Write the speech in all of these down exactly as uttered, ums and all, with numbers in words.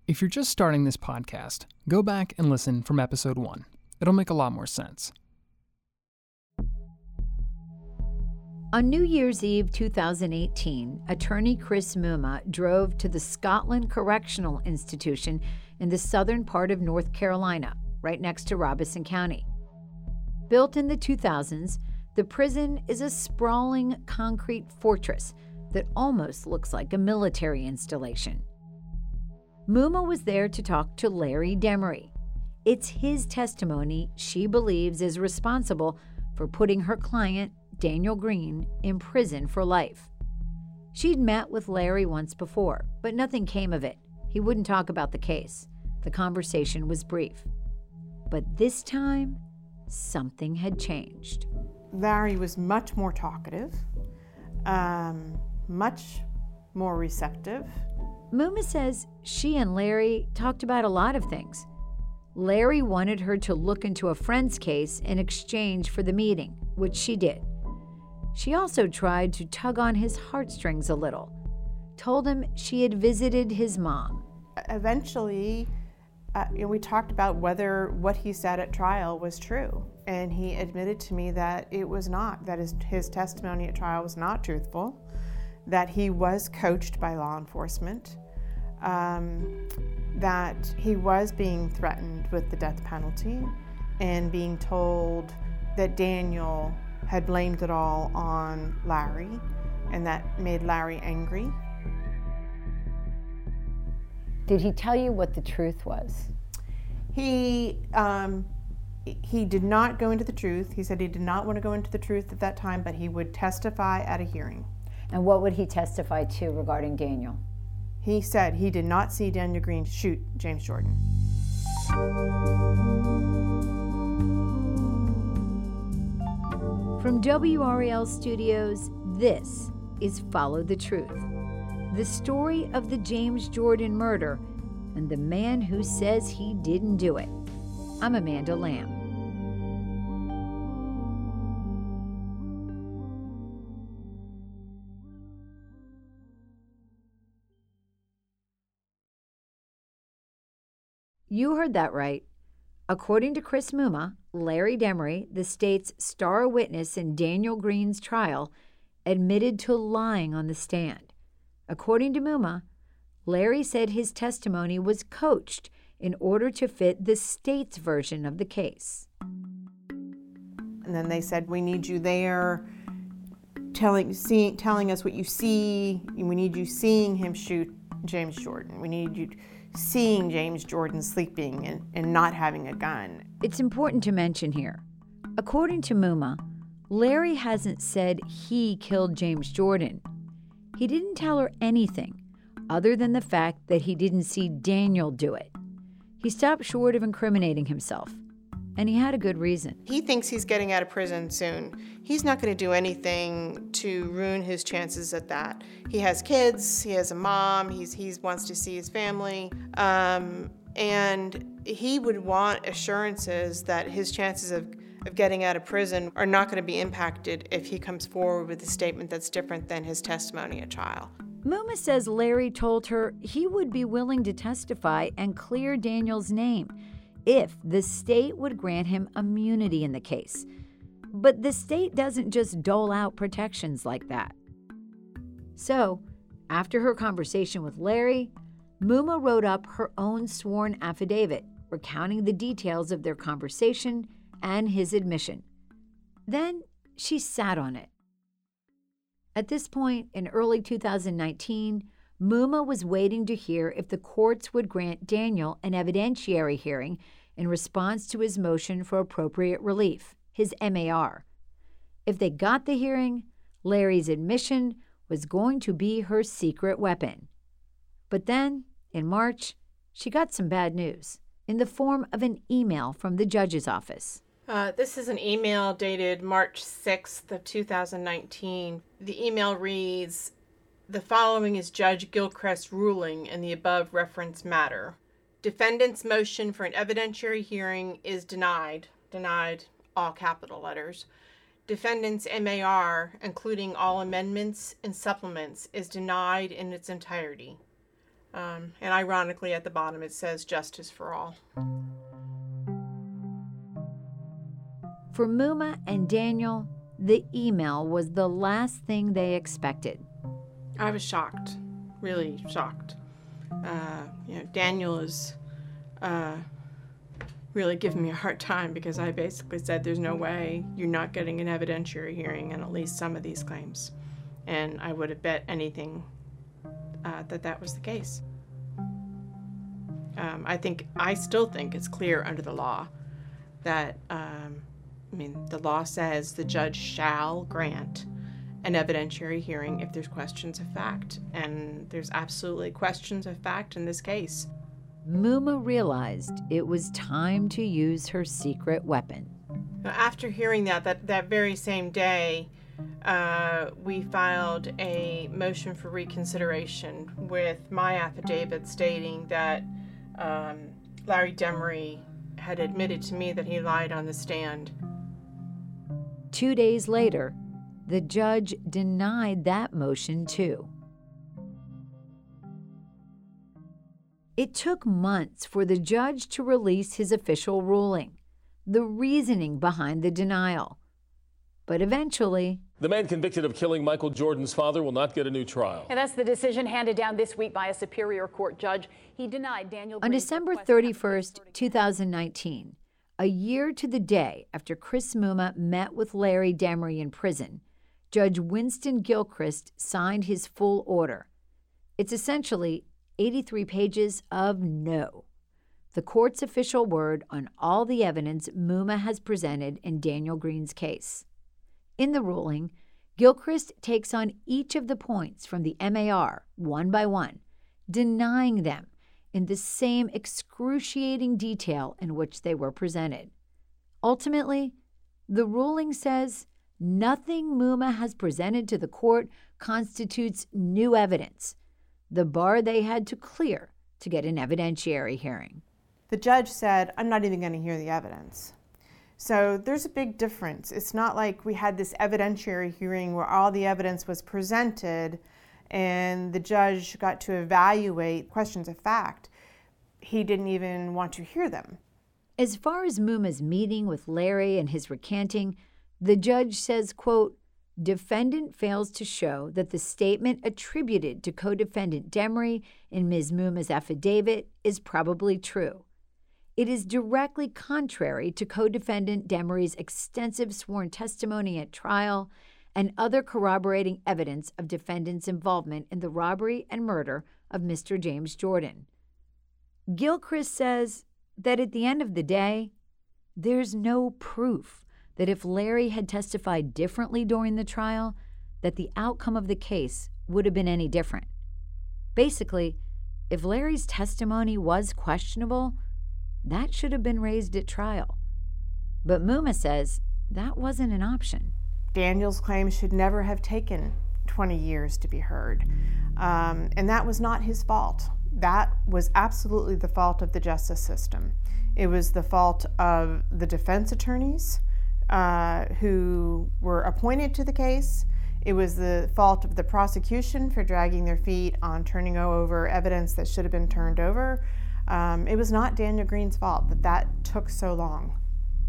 If you're just starting this podcast, go back and listen from episode one. It'll make a lot more sense. On New Year's Eve two thousand eighteen, attorney Chris Muma drove to the Scotland Correctional Institution in the southern part of North Carolina, right next to Robeson County. Built in the two thousands, the prison is a sprawling concrete fortress that almost looks like a military installation. Muma was there to talk to Larry Demery. It's his testimony she believes is responsible for putting her client, Daniel Green, in prison for life. She'd met with Larry once before, but nothing came of it. He wouldn't talk about the case. The conversation was brief. But this time, something had changed. Larry was much more talkative, um, much more receptive. Muma says she and Larry talked about a lot of things. Larry wanted her to look into a friend's case in exchange for the meeting, which she did. She also tried to tug on his heartstrings a little, told him she had visited his mom. Eventually, uh, you know, we talked about whether what he said at trial was true, and he admitted to me that it was not, that his, his testimony at trial was not truthful, that he was coached by law enforcement, um, that he was being threatened with the death penalty and being told that Daniel had blamed it all on Larry, and that made Larry angry. Did he tell you what the truth was? He um, he did not go into the truth. He said he did not want to go into the truth at that time, but he would testify at a hearing. And what would he testify to regarding Daniel? He said he did not see Daniel Green shoot James Jordan. From W R A L Studios, this is Follow the Truth, the story of the James Jordan murder and the man who says he didn't do it. I'm Amanda Lamb. You heard that right. According to Chris Muma, Larry Demery, the state's star witness in Daniel Green's trial, admitted to lying on the stand. According to Muma, Larry said his testimony was coached in order to fit the state's version of the case. And then they said, we need you there telling, seeing, telling us what you see. We need you seeing him shoot James Jordan. We need you seeing James Jordan sleeping and, and not having a gun. It's important to mention here, according to Muma, Larry hasn't said he killed James Jordan. He didn't tell her anything other than the fact that he didn't see Daniel do it. He stopped short of incriminating himself, and he had a good reason. He thinks he's getting out of prison soon. He's not going to do anything to ruin his chances at that. He has kids, he has a mom, he's he wants to see his family, um, and he would want assurances that his chances of, of getting out of prison are not going to be impacted if he comes forward with a statement that's different than his testimony at trial. Muma says Larry told her he would be willing to testify and clear Daniel's name if the state would grant him immunity in the case. But the state doesn't just dole out protections like that. So, after her conversation with Larry, Muma wrote up her own sworn affidavit recounting the details of their conversation and his admission. Then she sat on it. At this point, in early two thousand nineteen, Muma was waiting to hear if the courts would grant Daniel an evidentiary hearing in response to his motion for appropriate relief, his M A R. If they got the hearing, Larry's admission was going to be her secret weapon. But then, in March, she got some bad news in the form of an email from the judge's office. Uh, this is an email dated March sixth of two thousand nineteen. The email reads, "The following is Judge Gilchrist's ruling in the above referenced matter. Defendant's motion for an evidentiary hearing is denied." Denied, all capital letters. Defendant's M A R, including all amendments and supplements, is denied in its entirety. Um, and ironically, at the bottom, it says justice for all. For Muma and Daniel, the email was the last thing they expected. I was shocked, really shocked. Uh, you know, Daniel is uh, really giving me a hard time because I basically said there's no way you're not getting an evidentiary hearing on at least some of these claims. And I would have bet anything uh, that that was the case. Um, I think, I still think it's clear under the law that, um, I mean, the law says the judge shall grant an evidentiary hearing if there's questions of fact. And there's absolutely questions of fact in this case. Muma realized it was time to use her secret weapon. After hearing that, that, that very same day, uh, we filed a motion for reconsideration with my affidavit stating that um, Larry Demery had admitted to me that he lied on the stand. Two days later, the judge denied that motion too. It took months for the judge to release his official ruling, the reasoning behind the denial. But eventually, the man convicted of killing Michael Jordan's father will not get a new trial. And that's the decision handed down this week by a Superior Court judge. He denied Daniel on Green's December request thirty-first, two thousand nineteen, a year to the day after Chris Muma met with Larry Demery in prison, Judge Winston Gilchrist signed his full order. It's essentially eighty-three pages of no, the court's official word on all the evidence Muma has presented in Daniel Green's case. In the ruling, Gilchrist takes on each of the points from the M A R one by one, denying them in the same excruciating detail in which they were presented. Ultimately, the ruling says nothing Muma has presented to the court constitutes new evidence, the bar they had to clear to get an evidentiary hearing. The judge said, I'm not even going to hear the evidence. So there's a big difference. It's not like we had this evidentiary hearing where all the evidence was presented and the judge got to evaluate questions of fact. He didn't even want to hear them. As far as Muma's meeting with Larry and his recanting, the judge says, quote, defendant fails to show that the statement attributed to co-defendant Demery in Miz Muma's affidavit is probably true. It is directly contrary to co-defendant Demery's extensive sworn testimony at trial and other corroborating evidence of defendant's involvement in the robbery and murder of Mister James Jordan. Gilchrist says that at the end of the day, there's no proof that if Larry had testified differently during the trial, that the outcome of the case would have been any different. Basically, if Larry's testimony was questionable, that should have been raised at trial. But Muma says that wasn't an option. Daniel's claim should never have taken twenty years to be heard. Um, and that was not his fault. That was absolutely the fault of the justice system. It was the fault of the defense attorneys uh, who were appointed to the case. It was the fault of the prosecution for dragging their feet on turning over evidence that should have been turned over. Um, it was not Daniel Green's fault that that took so long.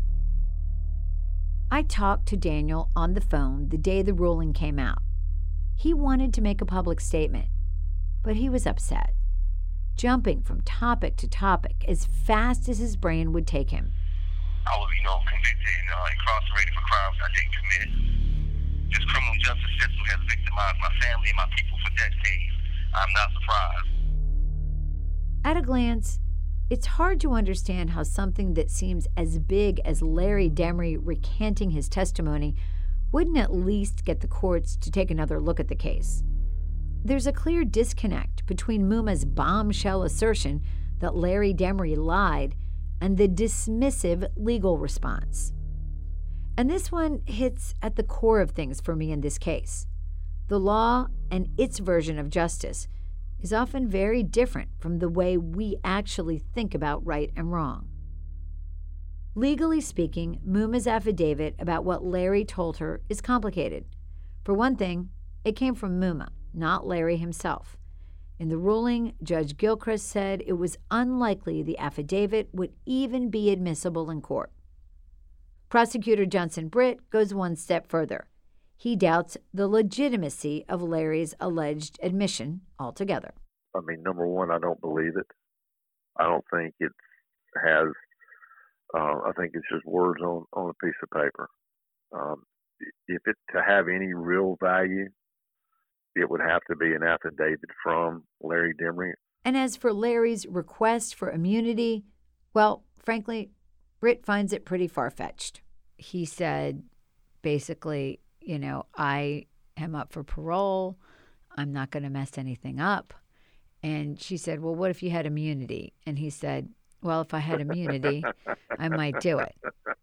I talked to Daniel on the phone the day the ruling came out. He wanted to make a public statement, but he was upset, jumping from topic to topic as fast as his brain would take him. I was, you know, convicted and uh, incarcerated for crimes I didn't commit. This criminal justice system has victimized my family and my people for decades. I'm not surprised. At a glance, it's hard to understand how something that seems as big as Larry Demery recanting his testimony wouldn't at least get the courts to take another look at the case. There's a clear disconnect between Muma's bombshell assertion that Larry Demery lied and the dismissive legal response. And this one hits at the core of things for me in this case. The law and its version of justice is often very different from the way we actually think about right and wrong. Legally speaking, Muma's affidavit about what Larry told her is complicated. For one thing, it came from Muma, not Larry himself. In the ruling, Judge Gilchrist said it was unlikely the affidavit would even be admissible in court. Prosecutor Johnson Britt goes one step further. He doubts the legitimacy of Larry's alleged admission altogether. I mean, number one, I don't believe it. I don't think it has, uh, I think it's just words on, on a piece of paper. Um, if it to have any real value, it would have to be an affidavit from Larry Demery. And as for Larry's request for immunity, well, frankly, Britt finds it pretty far-fetched. He said, basically, you know, I am up for parole. I'm not going to mess anything up. And she said, well, what if you had immunity? And he said, well, if I had immunity, I might do it.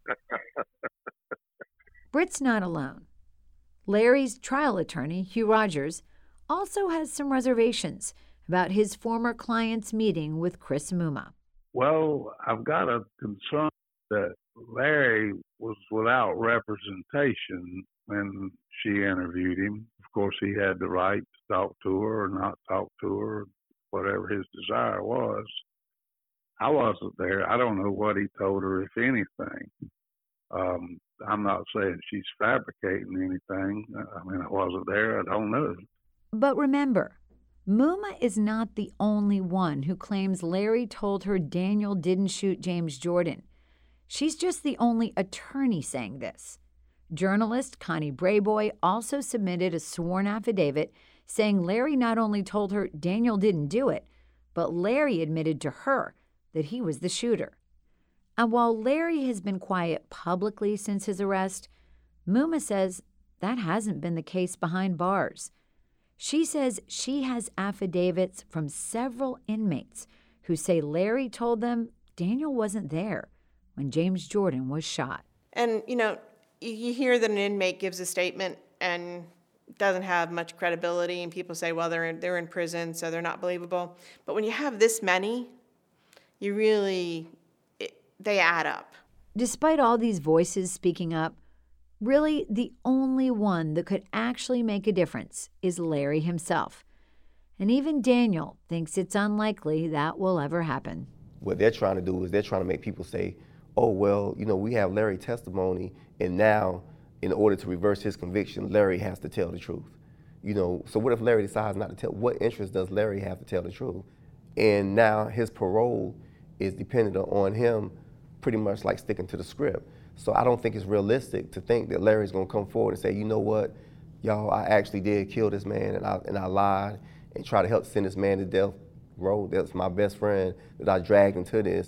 Britt's not alone. Larry's trial attorney, Hugh Rogers, also has some reservations about his former client's meeting with Chris Muma. Well, I've got a concern that Larry was without representation when she interviewed him. Of course, he had the right to talk to her or not talk to her, whatever his desire was. I wasn't there. I don't know what he told her, if anything. Um, I'm not saying she's fabricating anything. I mean, I wasn't there. I don't know. But remember, Muma is not the only one who claims Larry told her Daniel didn't shoot James Jordan. She's just the only attorney saying this. Journalist Connie Brayboy also submitted a sworn affidavit saying Larry not only told her Daniel didn't do it, but Larry admitted to her that he was the shooter. And while Larry has been quiet publicly since his arrest, Muma says that hasn't been the case behind bars. She says she has affidavits from several inmates who say Larry told them Daniel wasn't there when James Jordan was shot. And, you know, you hear that an inmate gives a statement and doesn't have much credibility, and people say, well, they're in, they're in prison, so they're not believable. But when you have this many, you really, it, they add up. Despite all these voices speaking up, really the only one that could actually make a difference is Larry himself. And even Daniel thinks it's unlikely that will ever happen. What they're trying to do is they're trying to make people say, oh, well, you know, we have Larry testimony, and now in order to reverse his conviction, Larry has to tell the truth. You know, so what if Larry decides not to tell? What interest does Larry have to tell the truth? And now his parole is dependent on him pretty much like sticking to the script. So I don't think it's realistic to think that Larry's gonna come forward and say, you know what, y'all, I actually did kill this man, and I, and I lied and try to help send this man to death row. That's my best friend that I dragged into this.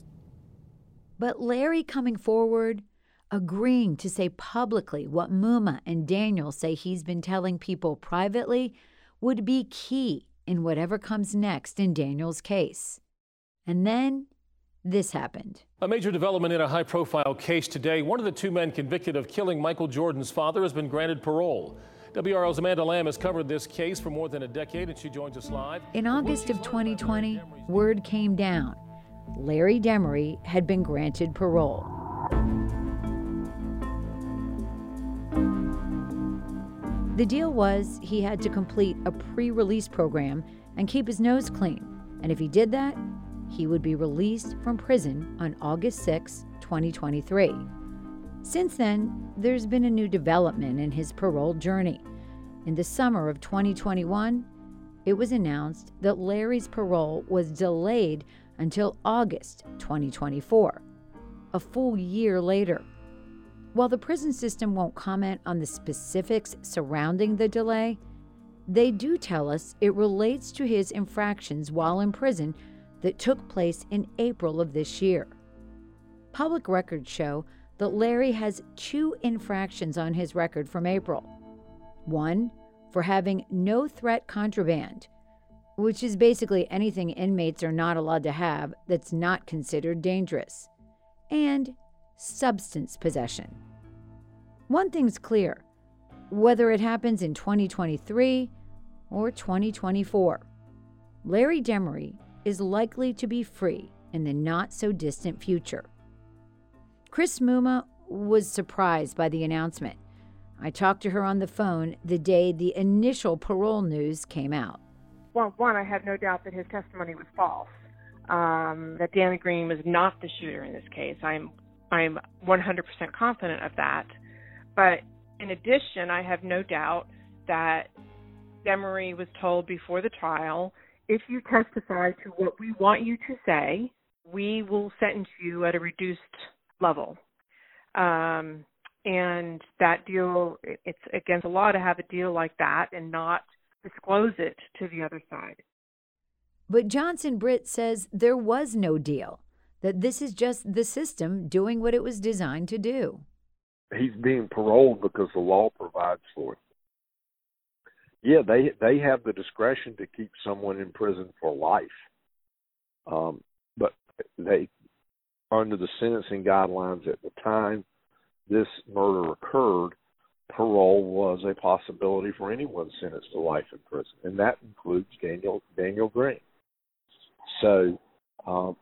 But Larry coming forward, agreeing to say publicly what Muma and Daniel say he's been telling people privately, would be key in whatever comes next in Daniel's case. And then this happened. A major development in a high-profile case today. One of the two men convicted of killing Michael Jordan's father has been granted parole. W R L's Amanda Lamb has covered this case for more than a decade, and she joins us live. In August of twenty twenty, word came down. Larry Demery had been granted parole. The deal was he had to complete a pre-release program and keep his nose clean. And if he did that, he would be released from prison on August sixth, twenty twenty-three. Since then, there's been a new development in his parole journey. In the summer of twenty twenty-one, it was announced that Larry's parole was delayed until August twenty twenty-four, a full year later. While the prison system won't comment on the specifics surrounding the delay, they do tell us it relates to his infractions while in prison that took place in April of this year. Public records show that Larry has two infractions on his record from April. One, for having no threat contraband, which is basically anything inmates are not allowed to have that's not considered dangerous, and substance possession. One thing's clear, whether it happens in twenty twenty-three or twenty twenty-four, Larry Demery is likely to be free in the not-so-distant future. Chris Muma was surprised by the announcement. I talked to her on the phone the day the initial parole news came out. Well, one, I have no doubt that his testimony was false. Um, that Danny Green was not the shooter in this case. I'm I'm one hundred percent confident of that. But in addition, I have no doubt that Demery was told before the trial, if you testify to what we want you to say, we will sentence you at a reduced level. Um, and that deal, it's against the law to have a deal like that and not disclose it to the other side. But Johnson Britt says there was no deal, that this is just the system doing what it was designed to do. He's being paroled because the law provides for it. Yeah, they they have the discretion to keep someone in prison for life. Um, but they, under the sentencing guidelines at the time this murder occurred, parole was a possibility for anyone sentenced to life in prison, and that includes Daniel Daniel Green. So, um,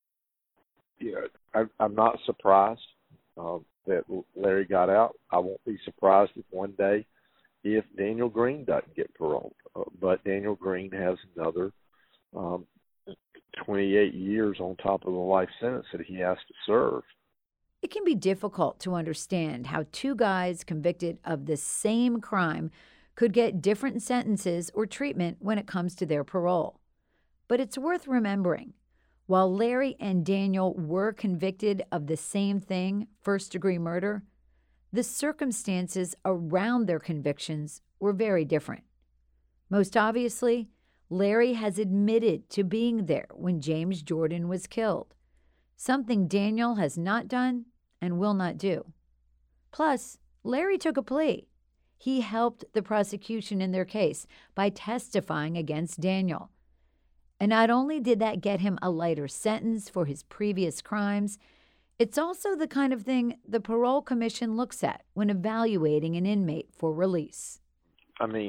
you know, I, I'm not surprised uh, that Larry got out. I won't be surprised if one day if Daniel Green doesn't get paroled. Uh, but Daniel Green has another um, twenty-eight years on top of the life sentence that he has to serve. It can be difficult to understand how two guys convicted of the same crime could get different sentences or treatment when it comes to their parole. But it's worth remembering, while Larry and Daniel were convicted of the same thing, first-degree murder, the circumstances around their convictions were very different. Most obviously, Larry has admitted to being there when James Jordan was killed, something Daniel has not done and will not do. Plus, Larry took a plea. He helped the prosecution in their case by testifying against Daniel. And not only did that get him a lighter sentence for his previous crimes, it's also the kind of thing the parole commission looks at when evaluating an inmate for release. I mean,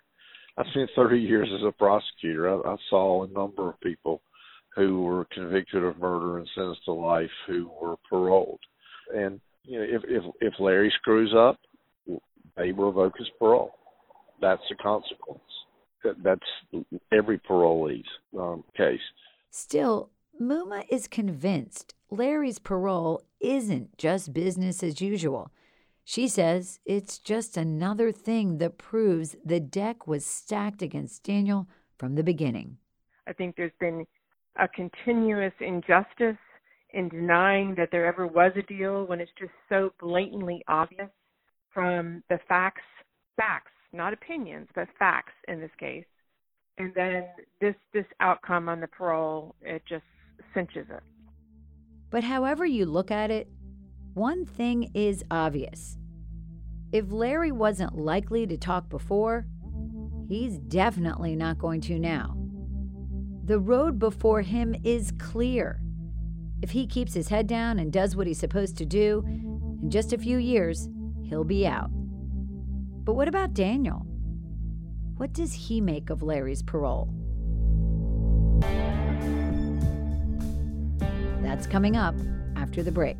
I spent thirty years as a prosecutor. I, I saw a number of people who were convicted of murder and sentenced to life who were paroled. And, you know, if, if, if Larry screws up, they revoke his parole. That's the consequence. That, that's every parolee's um, case. Still, Muma is convinced Larry's parole isn't just business as usual. She says it's just another thing that proves the deck was stacked against Daniel from the beginning. I think there's been a continuous injustice in denying that there ever was a deal when it's just so blatantly obvious from the facts, facts, not opinions, but facts in this case. And then this this outcome on the parole, it just cinches it. But however you look at it, one thing is obvious. If Larry wasn't likely to talk before, he's definitely not going to now. The road before him is clear. If he keeps his head down and does what he's supposed to do, in just a few years, he'll be out. But what about Daniel? What does he make of Larry's parole? That's coming up after the break.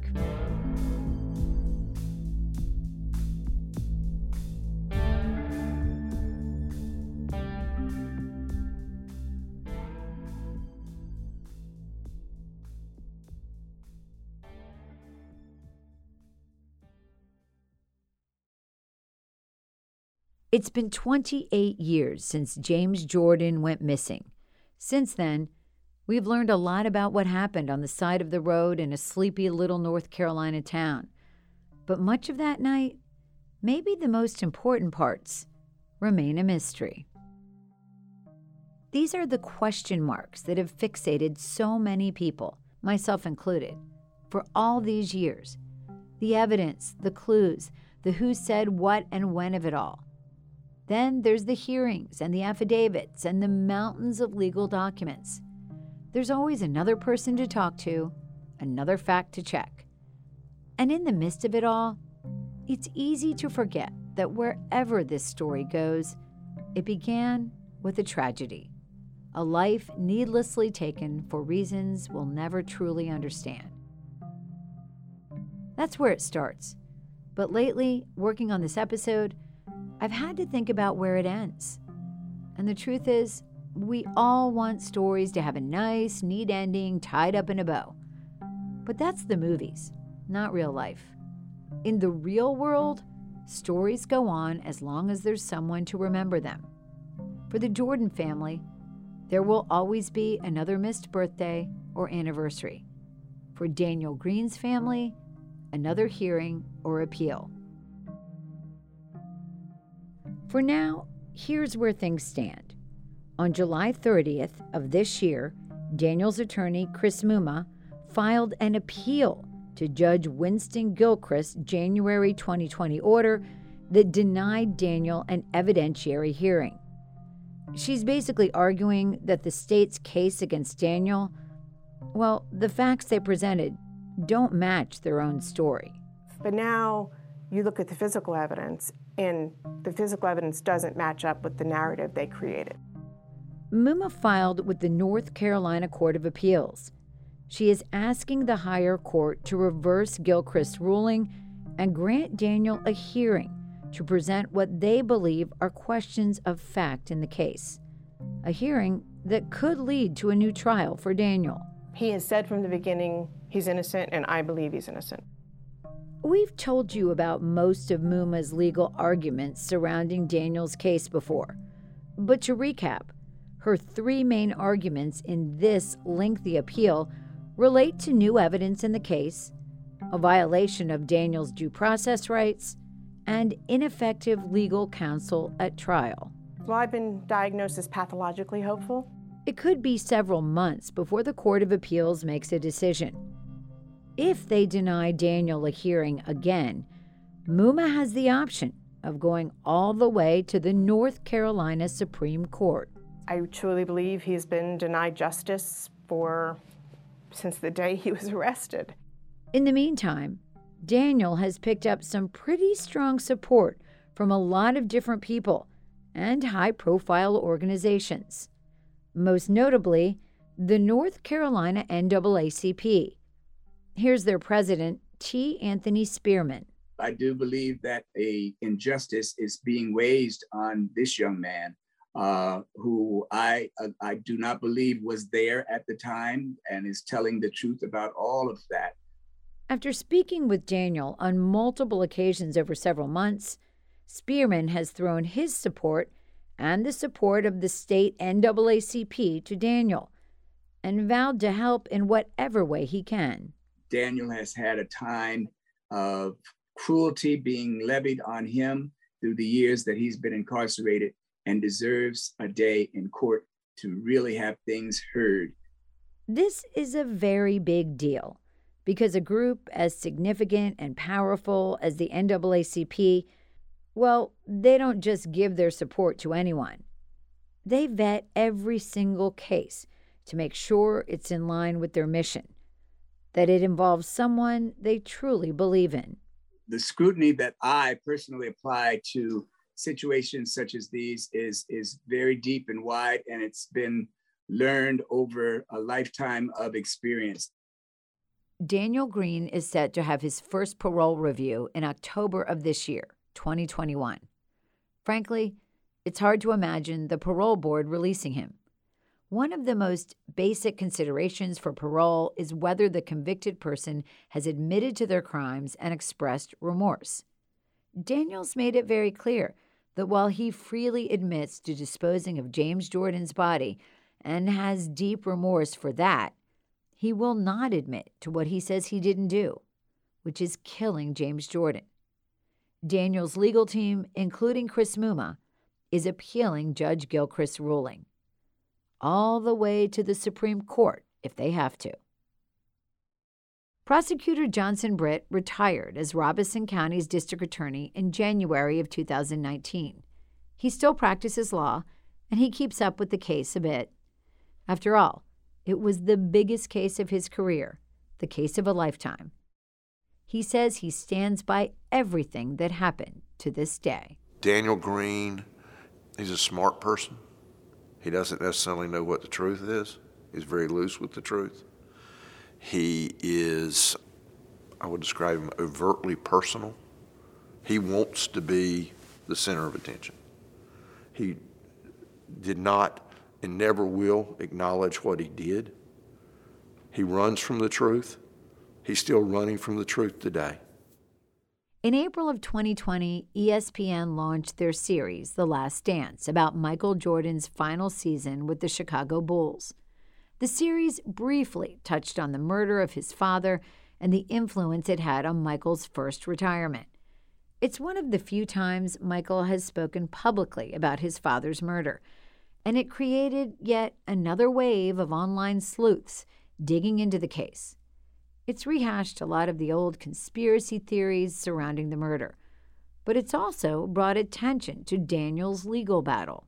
It's been twenty-eight years since James Jordan went missing. Since then, we've learned a lot about what happened on the side of the road in a sleepy little North Carolina town. But much of that night, maybe the most important parts, remain a mystery. These are the question marks that have fixated so many people, myself included, for all these years. The evidence, the clues, the who said what and when of it all. Then there's the hearings and the affidavits and the mountains of legal documents. There's always another person to talk to, another fact to check. And in the midst of it all, it's easy to forget that wherever this story goes, it began with a tragedy, a life needlessly taken for reasons we'll never truly understand. That's where it starts. But lately, working on this episode, I've had to think about where it ends. And the truth is, We all want stories to have a nice, neat ending tied up in a bow. But that's the movies, not real life. In the real world, stories go on as long as there's someone to remember them. For the Jordan family, there will always be another missed birthday or anniversary. For Daniel Green's family, another hearing or appeal. For now, here's where things stand. On July thirtieth of this year, Daniel's attorney, Chris Muma, filed an appeal to Judge Winston Gilchrist's January twenty twenty order that denied Daniel an evidentiary hearing. She's basically arguing that the state's case against Daniel, well, the facts they presented don't match their own story. But now you look at the physical evidence, and the physical evidence doesn't match up with the narrative they created. Muma filed with the North Carolina Court of Appeals. She is asking the higher court to reverse Gilchrist's ruling and grant Daniel a hearing to present what they believe are questions of fact in the case. A hearing that could lead to a new trial for Daniel. He has said from the beginning he's innocent, and I believe he's innocent. We've told you about most of Muma's legal arguments surrounding Daniel's case before. But to recap, her three main arguments in this lengthy appeal relate to new evidence in the case, a violation of Daniel's due process rights, and ineffective legal counsel at trial. Well, I've been diagnosed as pathologically hopeful. It could be several months before the Court of Appeals makes a decision. If they deny Daniel a hearing again, Muma has the option of going all the way to the North Carolina Supreme Court. I truly believe he's been denied justice for since the day he was arrested. In the meantime, Daniel has picked up some pretty strong support from a lot of different people and high-profile organizations. Most notably, the North Carolina N double A C P. Here's their president, T. Anthony Spearman. I do believe that a injustice is being waged on this young man, uh, who I uh, I do not believe was there at the time and is telling the truth about all of that. After speaking with Daniel on multiple occasions over several months, Spearman has thrown his support and the support of the state N double A C P to Daniel and vowed to help in whatever way he can. Daniel has had a time of cruelty being levied on him through the years that he's been incarcerated and deserves a day in court to really have things heard. This is a very big deal because a group as significant and powerful as the N double A C P, well, they don't just give their support to anyone. They vet every single case to make sure it's in line with their mission, that it involves someone they truly believe in. The scrutiny that I personally apply to situations such as these is, is very deep and wide, and it's been learned over a lifetime of experience. Daniel Green is set to have his first parole review in October of this year, twenty twenty-one. Frankly, it's hard to imagine the parole board releasing him. One of the most basic considerations for parole is whether the convicted person has admitted to their crimes and expressed remorse. Daniel's made it very clear that while he freely admits to disposing of James Jordan's body and has deep remorse for that, he will not admit to what he says he didn't do, which is killing James Jordan. Daniel's legal team, including Chris Muma, is appealing Judge Gilchrist's ruling, all the way to the Supreme Court if they have to. Prosecutor Johnson Britt retired as Robeson County's district attorney in January of two thousand nineteen. He still practices law, and he keeps up with the case a bit. After all, it was the biggest case of his career, the case of a lifetime. He says he stands by everything that happened to this day. Daniel Green, he's a smart person. He doesn't necessarily know what the truth is. He's very loose with the truth. He is, I would describe him, overtly personal. He wants to be the center of attention. He did not and never will acknowledge what he did. He runs from the truth. He's still running from the truth today. In April of twenty twenty, E S P N launched their series, The Last Dance, about Michael Jordan's final season with the Chicago Bulls. The series briefly touched on the murder of his father and the influence it had on Michael's first retirement. It's one of the few times Michael has spoken publicly about his father's murder, and it created yet another wave of online sleuths digging into the case. It's rehashed a lot of the old conspiracy theories surrounding the murder, but it's also brought attention to Daniel's legal battle.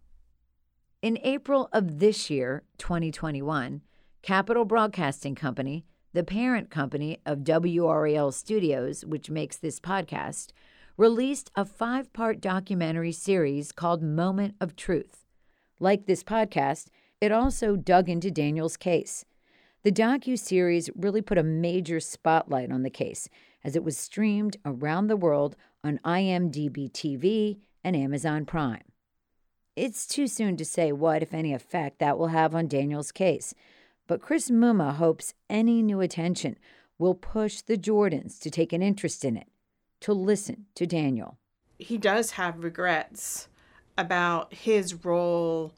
In April of this year, twenty twenty-one, Capitol Broadcasting Company, the parent company of W R A L Studios, which makes this podcast, released a five-part documentary series called Moment of Truth. Like this podcast, it also dug into Daniel's case. The docuseries really put a major spotlight on the case as it was streamed around the world on I M D B T V and Amazon Prime. It's too soon to say what, if any, effect that will have on Daniel's case, but Chris Muma hopes any new attention will push the Jordans to take an interest in it, to listen to Daniel. He does have regrets about his role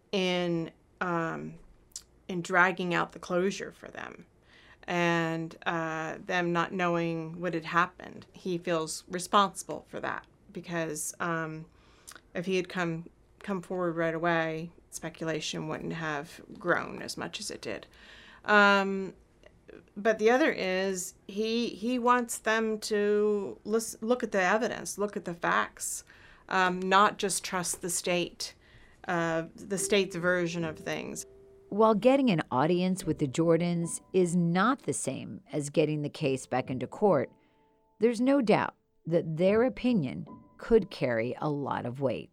in um, in dragging out the closure for them and uh, them not knowing what had happened. He feels responsible for that because um, if he had come come forward right away, speculation wouldn't have grown as much as it did. Um, but the other is he he wants them to listen, look at the evidence, look at the facts, um, not just trust the state, uh, the state's version of things. While getting an audience with the Jordans is not the same as getting the case back into court, there's no doubt that their opinion could carry a lot of weight.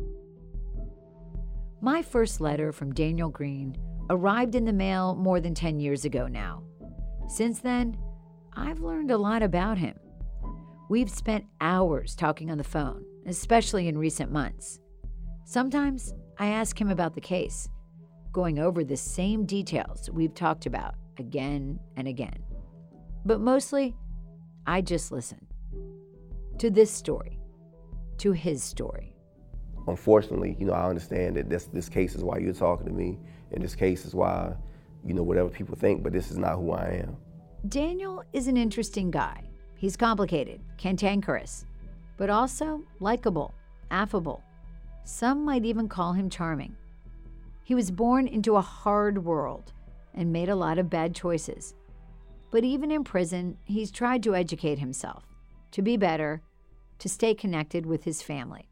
My first letter from Daniel Green arrived in the mail more than ten years ago now. Since then, I've learned a lot about him. We've spent hours talking on the phone, especially in recent months. Sometimes I ask him about the case, going over the same details we've talked about again and again. But mostly, I just listen to this story, to his story. Unfortunately, you know, I understand that this this case is why you're talking to me, and this case is why, you know, whatever people think, but this is not who I am. Daniel is an interesting guy. He's complicated, cantankerous, but also likable, affable. Some might even call him charming. He was born into a hard world and made a lot of bad choices. But even in prison, he's tried to educate himself, to be better, to stay connected with his family.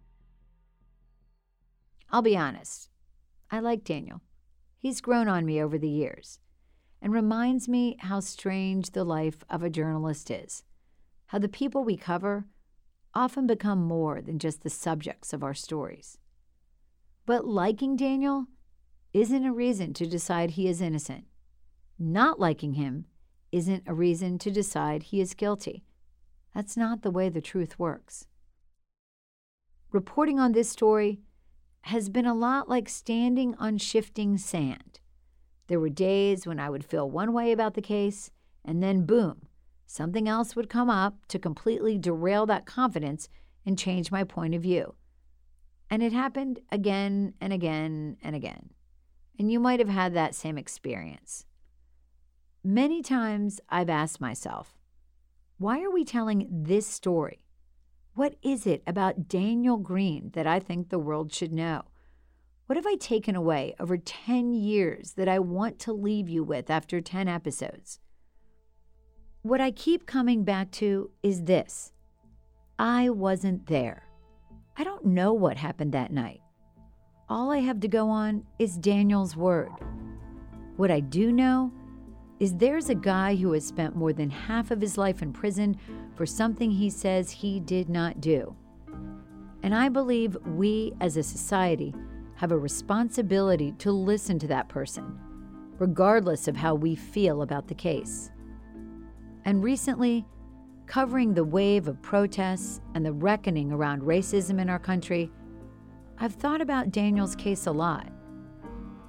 I'll be honest, I like Daniel. He's grown on me over the years and reminds me how strange the life of a journalist is, how the people we cover often become more than just the subjects of our stories. But liking Daniel isn't a reason to decide he is innocent. Not liking him isn't a reason to decide he is guilty. That's not the way the truth works. Reporting on this story has been a lot like standing on shifting sand. There were days when I would feel one way about the case, and then boom, something else would come up to completely derail that confidence and change my point of view. And it happened again and again and again. And you might have had that same experience. Many times I've asked myself, why are we telling this story? What is it about Daniel Green that I think the world should know? What have I taken away over ten years that I want to leave you with after ten episodes? What I keep coming back to is this. I wasn't there. I don't know what happened that night. All I have to go on is Daniel's word. What I do know is there's a guy who has spent more than half of his life in prison for something he says he did not do. And I believe we as a society have a responsibility to listen to that person, regardless of how we feel about the case. And recently, covering the wave of protests and the reckoning around racism in our country, I've thought about Daniel's case a lot.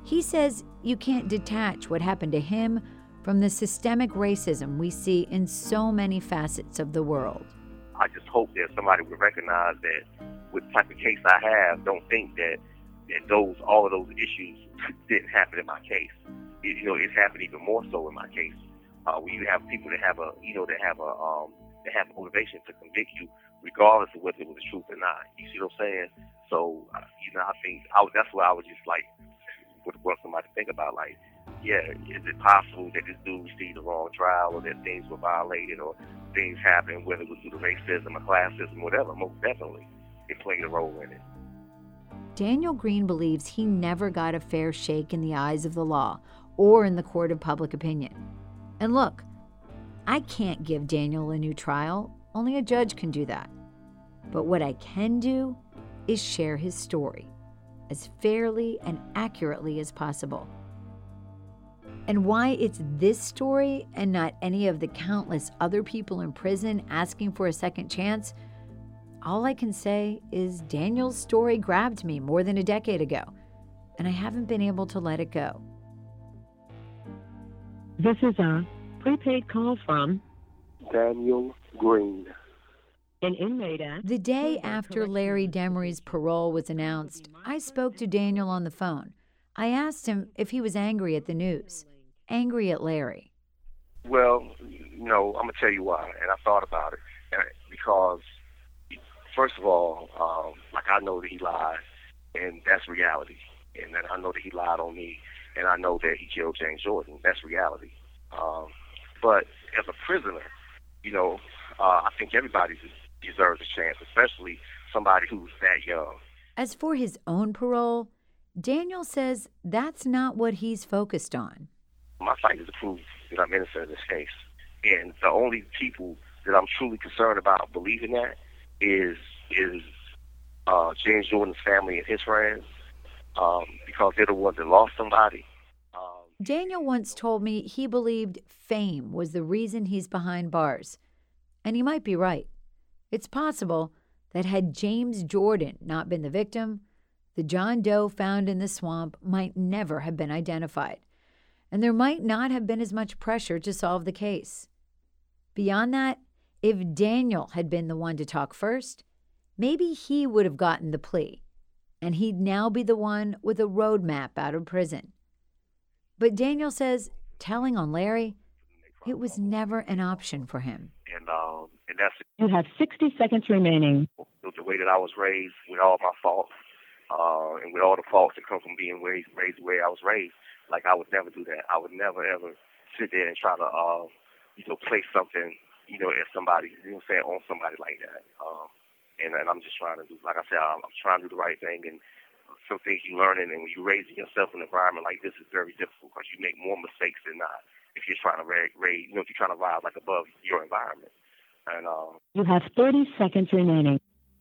He says you can't detach what happened to him from the systemic racism we see in so many facets of the world. I just hope that somebody would recognize that with the type of case I have, don't think that, that those all of those issues didn't happen in my case. It, you know, it happened even more so in my case. Uh, where you have people that have a, you know, that have a, um, that have motivation to convict you, regardless of whether it was the truth or not. You see what I'm saying? So, uh, you know, I think I, that's what I was just like, would want somebody to think about. Like, yeah, is it possible that this dude received the wrong trial, or that things were violated, or things happened, whether it was due to racism or classism, whatever? Most definitely, it played a role in it. Daniel Green believes he never got a fair shake in the eyes of the law or in the court of public opinion. And look, I can't give Daniel a new trial. Only a judge can do that. But what I can do is share his story as fairly and accurately as possible. And why it's this story and not any of the countless other people in prison asking for a second chance, all I can say is Daniel's story grabbed me more than a decade ago, and I haven't been able to let it go. This is a prepaid call from Daniel Green, an inmate at... The day after Larry Demery's parole was announced, I spoke to Daniel on the phone. I asked him if he was angry at the news, angry at Larry. Well, you know, I'm going to tell you why, and I thought about it, because, first of all, um, like I know that he lied, and that's reality, and then I know that he lied on me, and I know that he killed James Jordan. That's reality. Um, but as a prisoner, you know, uh, I think everybody deserves a chance, especially somebody who's that young. As for his own parole, Daniel says that's not what he's focused on. My fight is to prove that I'm innocent in this case. And the only people that I'm truly concerned about believing that is is uh, James Jordan's family and his friends, um, because they're the ones that lost somebody. Um, Daniel once told me he believed fame was the reason he's behind bars. And he might be right. It's possible that had James Jordan not been the victim, the John Doe found in the swamp might never have been identified, and there might not have been as much pressure to solve the case. Beyond that, if Daniel had been the one to talk first, maybe he would have gotten the plea, and he'd now be the one with a roadmap out of prison. But Daniel says telling on Larry, it was never an option for him. And, um, and that's You have sixty seconds remaining. The way that I was raised, with all my faults, uh, and with all the faults that come from being raised, raised the way I was raised, like I would never do that. I would never ever sit there and try to, uh, you know, place something, you know, at somebody, you know what I'm saying, on somebody like that. Um, and, and I'm just trying to do, like I said, I'm, I'm trying to do the right thing. And some things you learning, and when you're raising yourself in an environment like this, is very difficult because you make more mistakes than not if you're trying to raise, raise you know, if you're trying to rise like above your environment. And uh, You have thirty seconds remaining.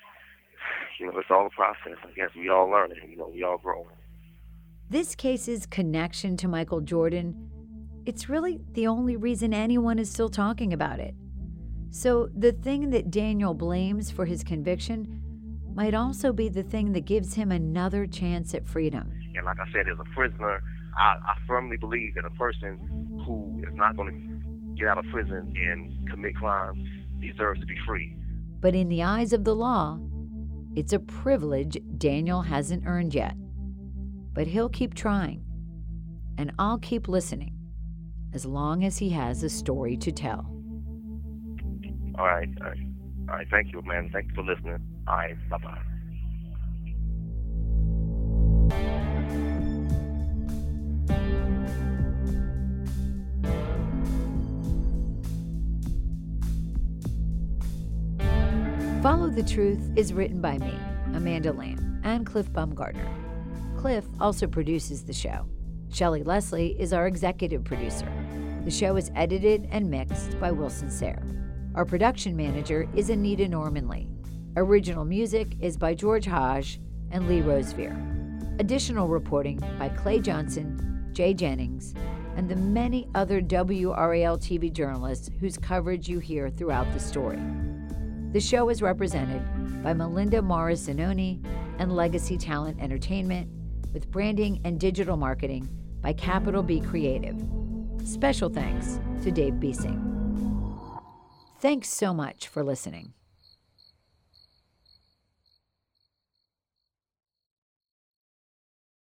You know, it's all a process. I guess we all learning. You know, we all growing. This case's connection to Michael Jordan, it's really the only reason anyone is still talking about it. So the thing that Daniel blames for his conviction might also be the thing that gives him another chance at freedom. And like I said, as a prisoner, I, I firmly believe that a person who is not going to get out of prison and commit crimes deserves to be free. But in the eyes of the law, it's a privilege Daniel hasn't earned yet. But he'll keep trying, and I'll keep listening, as long as he has a story to tell. All right, all right, all right. Thank you, man. Thank you for listening. All right, bye-bye. Follow the Truth is written by me, Amanda Lamb, and Cliff Baumgartner. Cliff also produces the show. Shelley Leslie is our executive producer. The show is edited and mixed by Wilson Sayre. Our production manager is Anita Normanley. Original music is by George Hodge and Lee Rosevere. Additional reporting by Clay Johnson, Jay Jennings, and the many other W R A L T V journalists whose coverage you hear throughout the story. The show is represented by Melinda Morris Zanoni and Legacy Talent Entertainment, with branding and digital marketing by Capital B Creative. Special thanks to Dave Biesing. Thanks so much for listening.